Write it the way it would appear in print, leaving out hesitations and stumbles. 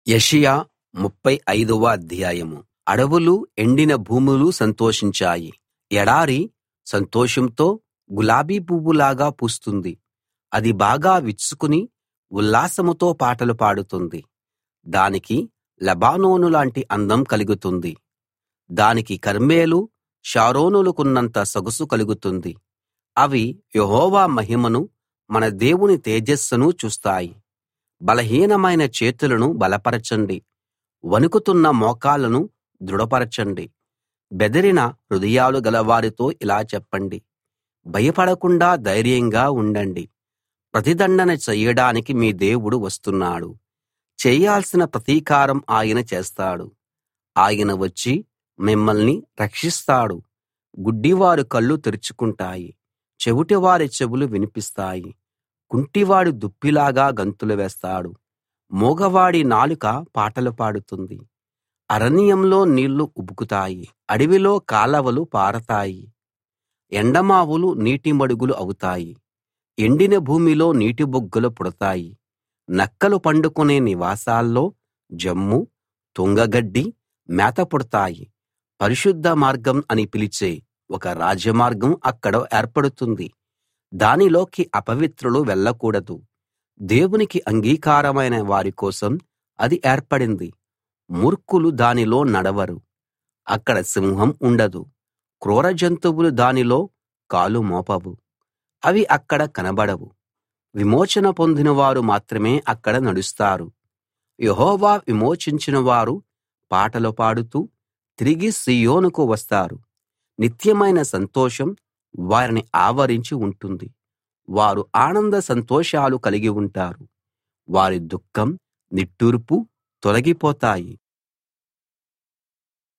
యెషయా 35వ అధ్యాయం. అడవులు ఎండిన భూములు సంతోషించాయి. ఎడారి సంతోషంతో గులాబీ పువ్వులాగా పూస్తుంది. అది బాగా విచ్చుకుని ఉల్లాసంతో పాటలు పాడుతుంది. దానికి లెబానోనులాంటి అందం కలుగుతుంది. దానికి కర్మెలు, షారోనులకున్నంత సొగసు కలుగుతుంది. అవి యెహోవా మహిమను, మన దేవుని తేజస్సును చూస్తాయి. బలహీనమైన చేతులను బలపరచండి, వణుకుతున్న మోకాళ్లను దృఢపరచండి. బెదిరిన హృదయాలు గలవారితో ఇలా చెప్పండి, భయపడకుండా ధైర్యంగా ఉండండి. ప్రతిదండన చెయ్యడానికి మీ దేవుడు వస్తున్నాడు. చేయాల్సిన ప్రతీకారం ఆయన చేస్తాడు. ఆయన వచ్చి మిమ్మల్ని రక్షిస్తాడు. గుడ్డివారి కళ్ళు తెరుచుకుంటాయి, చెవిటివారి చెవులు వినిపిస్తాయి. కుంటివాడు దుప్పిలాగా గంతులు వేస్తాడు. మూగవాడి నాలుక పాటలు పాడుతుంది. అరణ్యంలో నీళ్లు ఉబుకుతాయి, అడవిలో కాలవలు పారతాయి. ఎండమావులు నీటి మడుగులు అవుతాయి. ఎండిన భూమిలో నీటిబుగ్గలు పుడతాయి. నక్కలు పండుకునే నివాసాల్లో జమ్ము, తుంగగడ్డి, మేత పుడతాయి. పరిశుద్ధ మార్గం అని పిలిచే ఒక రాజమార్గం అక్కడ ఏర్పడుతుంది. దానిలోకి అపవిత్రులు వెళ్ళకూడదు. దేవునికి అంగీకారమైన వారి కోసం అది ఏర్పడింది. మూర్ఖులు దానిలో నడవరు. అక్కడ సింహం ఉండదు. క్రూర జంతువులు దానిలో కాలు మోపవు. అవి అక్కడ కనబడవు. విమోచన పొందిన వారు మాత్రమే అక్కడ నడుస్తారు. యెహోవా విమోచించిన వారు పాటలు పాడుతూ తిరిగి సీయోనుకు వస్తారు. నిత్యమైన సంతోషం వారిని ఆవరించి ఉంటుంది. వారు ఆనంద సంతోషాలు కలిగి ఉంటారు. వారి దుఃఖం, నిట్టూర్పు తొలగిపోతాయి.